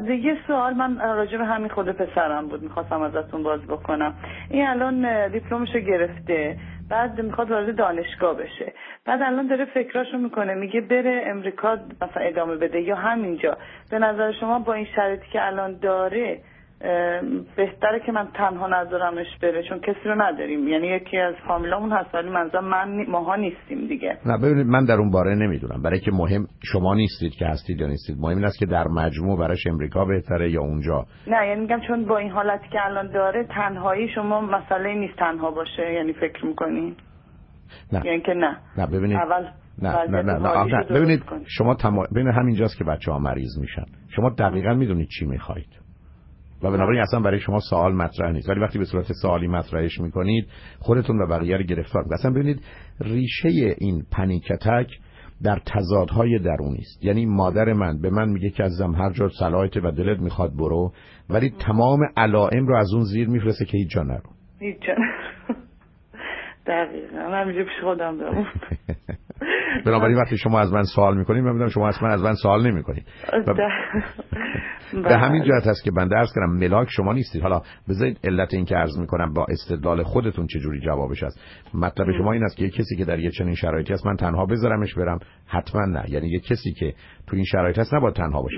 یه سوال من راجع به همین خود پسرم بود میخواستم ازتون باز بکنم. این الان دیپلمشو گرفته، بعد میخواد وارد دانشگاه بشه، بعد الان داره فکراشو میکنه، میگه بره امریکا مثلا ادامه بده یا همینجا. به نظر شما با این شرایطی که الان داره بهتره که من تنها نذارمش بره، چون کسی رو نداریم، یعنی یکی از فامیلامون هست ولی ماها نیستیم دیگه. نه ببینید من در اون باره نمیدونم، برای که مهم شما نیستید که هستید یا نیستید، مهم این است که در مجموع براش امریکا بهتره یا اونجا. نه یعنی میگم چون با این حالتی که الان داره تنهایی شما مسئله نیست تنها باشه، یعنی فکر میکنین؟ نه یعنی که نه ببینید اول نه ببینید شما ببینید همینجاست که بچه‌ها مریض میشن. شما دقیقاً میدونید چی میخواید و بنابراین اصلا برای شما سوال مطرح نیست، ولی وقتی به صورت سوالی مطرحش میکنید خودتون و بقیه رو گرفتار میکنید. اصلا ببینید ریشه این پنیک اتک در تضادهای درونی است. یعنی مادر من به من میگه که عزیزم هر جا صلاحیت و دلت میخواد برو، ولی تمام علائم رو از اون زیر میفرسته که هیچ جا نرو. هیچ جا دقیقاً همینجا پیش خودم دارم. بنابراین وقتی شما از من سوال میکنید من میدونم شما اصلا از من سوال نمیکنید. به همین جهت هست که بنده عرض کردم ملاک شما نیستید. حالا بذارید علت این که عرض میکنم با استدلال خودتون چه جوری جوابش است. مطلب شما این است که یک کسی که در یک چنین شرایطی است من تنها بذارمش برم؟ حتما نه. یعنی یک کسی که تو این شرایط هست نباید تنها باشه.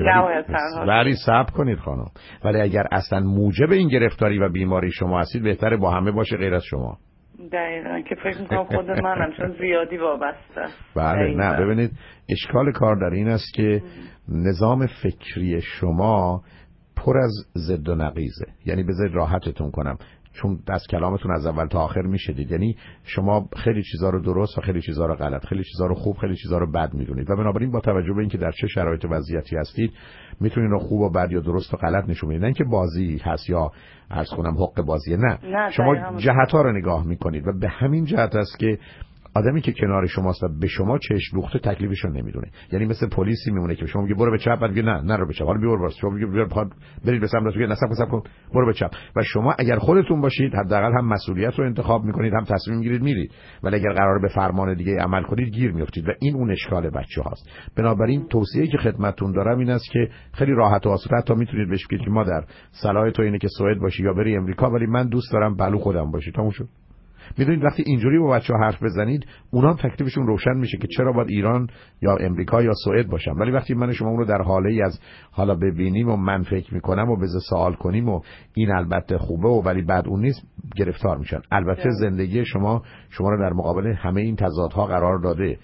ولی صبر کنید خانم. ولی اگر اصلا موجب این گرفتاری و بیماری شما هستید بهتره با همه باشه غیر از شما. دقیقاً که فکر میکنم خود منم چون زیادی وابسته. بله نه ببینید اشکال کار در این است که نظام فکری شما پر از ضد و نقیضه. یعنی بذارید راحتتون کنم چون دست کلامتون از اول تا آخر میشدید. یعنی شما خیلی چیزا رو درست و خیلی چیزا رو غلط، خیلی چیزا رو خوب خیلی چیزا رو بد میدونید و بنابراین با توجه به اینکه در چه شرایط و وضعیتی هستید میتونید رو خوب و بد یا درست و غلط نشون بدید. نه اینکه بازی هست یا عرض کنم حق بازیه، نه شما جهت‌ها رو نگاه میکنید و به همین جهت است که آدمی که کنار شماست و به شما چشم دوخته تکلیفش رو نمیدونه. یعنی مثل پلیسی میمونه که شما میگه برو به چپ، بعد میگه نه نرو به چپ، حالا بیور شما میگه برید به سمت راست، میگه نصب کن برو به چپ. و شما اگر خودتون باشید حداقل هم مسئولیت رو انتخاب میکنید هم تصمیم میگیرید میرید، ولی اگر قراره به فرمان دیگه عمل کنید گیر میافتید و این اون اشکال بچه‌هاست. بنابراین توصیه‌ای که خدمتتون دارم این است که خیلی راحت و آسوده تا میتونید بهش بگید که مادر صلاح تو اینه که سوئد باشی یا بری امریکا، ولی من دوست دارم بلو خودم باشی. تموم شد. میدونید وقتی اینجوری با بچه‌ها حرف بزنید اونا هم تکلیفشون روشن میشه که چرا باید ایران یا امریکا یا سوئد باشم. ولی وقتی من شما اون رو در حاله ای از حالا ببینیم و من فکر میکنم و بذار سوال کنیم و این البته خوبه و ولی بعد اون نیست گرفتار میشن. البته زندگی شما رو در مقابل همه این تضادها قرار داده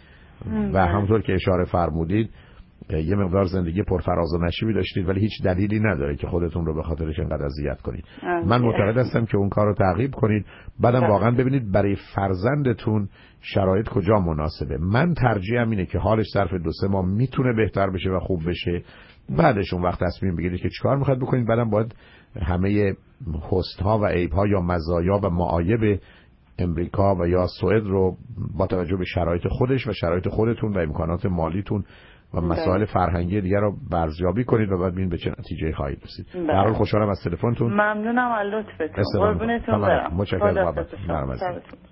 و همونطور که اشاره فرمودید یه مقدار زندگی پرفراز و نشیبی داشتید ولی هیچ دلیلی نداره که خودتون رو به خاطرش انقدر اذیت کنید. من معتقد هستم که اون کار رو تعقیب کنید. بعدم واقعا ببینید برای فرزندتون شرایط کجا مناسبه. من ترجیحم اینه که حالش ظرف 2-3 ماه میتونه بهتر بشه و خوب بشه، بعدش اون وقت تصمیم بگیرید که چیکار میخواید بکنید. بعدم باید همه حسن‌ها و عیب‌ها یا مزایا و معایب امریکا و یا سوئد رو با توجه به شرایط خودش و شرایط خودتون و امکانات مالیتون و مسائل فرهنگی دیگر رو بررسی کنید و بعد ببینید به چه نتیجه خواهید رسید. در حال خوشحالم از تلفنتون. ممنونم از لطفتون. قربونتون برم. متشکرم.